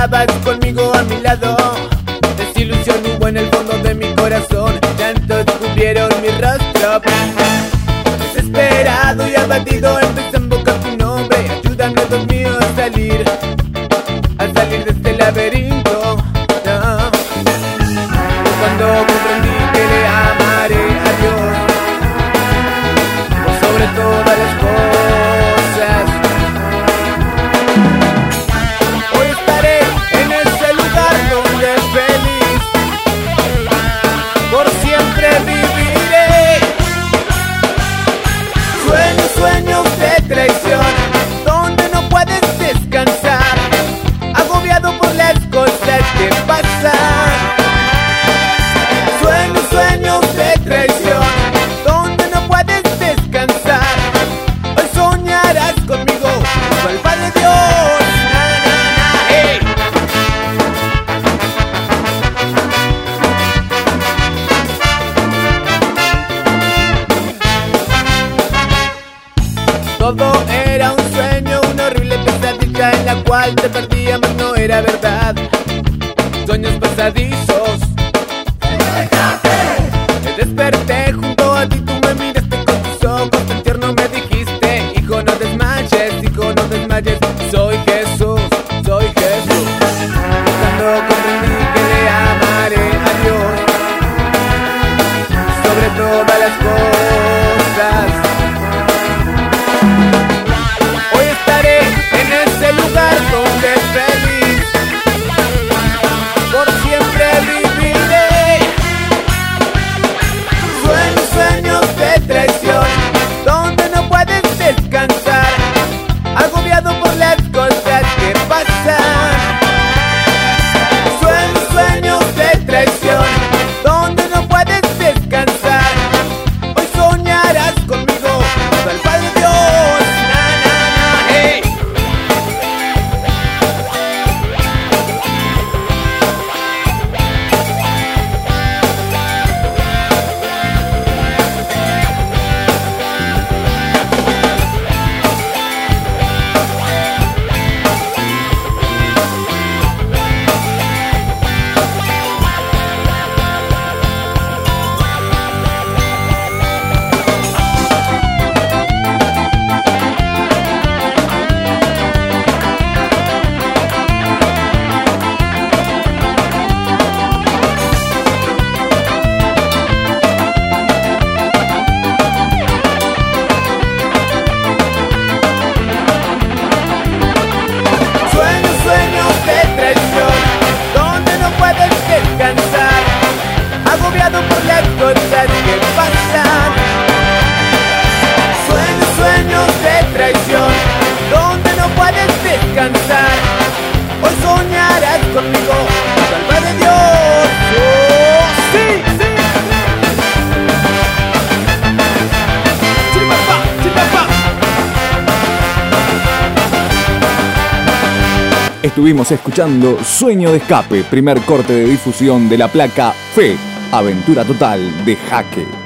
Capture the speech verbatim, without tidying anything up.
estabas conmigo a mi lado. Desilusión hubo en el fondo de mi corazón, tanto descubrieron mi rostro. Desesperado y abatido empecé a invocar tu nombre. Ayúdame, Dios mío, a salir, a salir de este laberinto. No. Cuando comprendí que le amaré a Dios por sobre todas las cosas, hoy estaré en ese lugar donde feliz por siempre viviré. Sueños, sueños de traición, donde no puedes descansar, agobiado por las cosas que pasan. Sueños, sueños de traición, donde no puedes descansar. Hoy soñarás conmigo, junto al Padre Dios. Na, na, na, hey. Todo era un sueño, una horrible pesadilla en la cual te perdía, mas no era verdad. Sueños pasadizos. Me desperté junto a ti, tú me miraste con tus ojos tan tierno, me dijiste: hijo, no desmayes, hijo, no desmayes. Soy Jesús, soy Jesús. Cuando comprendí que le amaré a Dios sobre todas las cosas, hoy estaré en ese lugar donde feliz por siempre viviré. Sueños, sueños de traición, donde no puedes descansar, agobiado por las cosas que pasan. Sueños, sueños de traición, donde no puedes descansar. Hoy soñarás conmigo, junto al Padre Dios. Na, na, na, hey. Agobiado por las cosas que pasan. Sueños, sueños de traición, donde no puedes descansar. Hoy soñarás conmigo, salva de Dios. Oh, sí, sí. Chiripapá, chiripapá. Estuvimos escuchando Sueño de Escape, primer corte de difusión de la placa Fe, Aventura Total de Jaque.